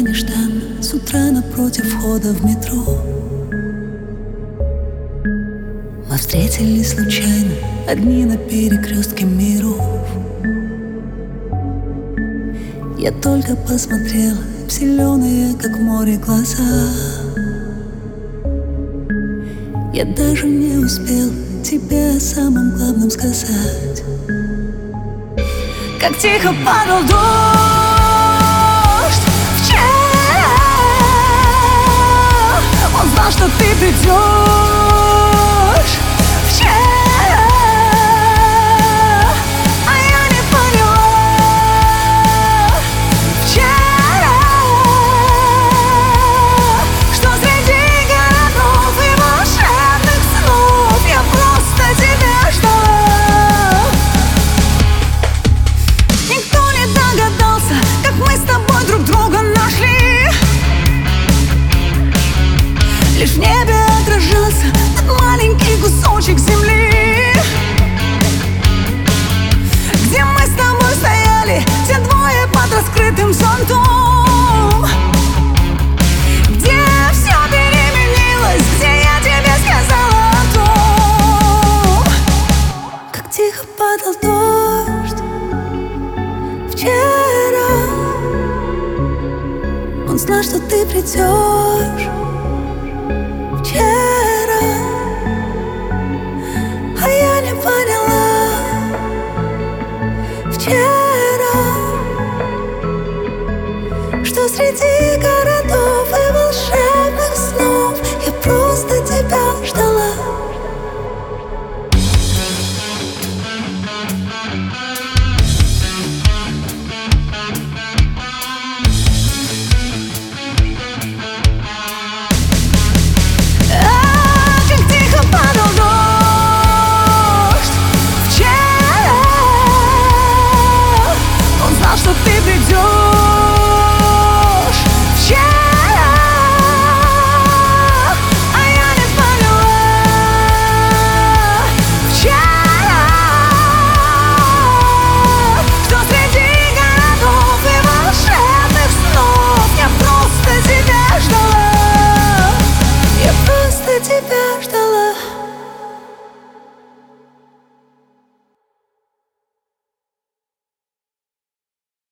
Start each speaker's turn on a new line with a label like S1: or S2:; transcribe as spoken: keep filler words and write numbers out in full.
S1: нежданно с утра напротив входа в метро. Мы встретились случайно, одни на перекрестке миров. Я только посмотрела в зеленые, как море, глаза. Я даже не успел тебе о самом главном сказать. Как тихо падал дождь вчера. Он знал, что ты придешь вчера, а я не поняла вчера, что среди городов и волшебных снов я просто тебя ждала. Никто не догадался, как мы с тобой друг друга нашли. Лишь в небе отражался тот маленький кусочек земли, где мы с тобой стояли, те двое под раскрытым зонтом, где все переменилось, где я тебе сказала о том. Как тихо падал дождь вчера. Он знал, что ты придешь вчера, а я не поняла вчера, что среди городов и волшебных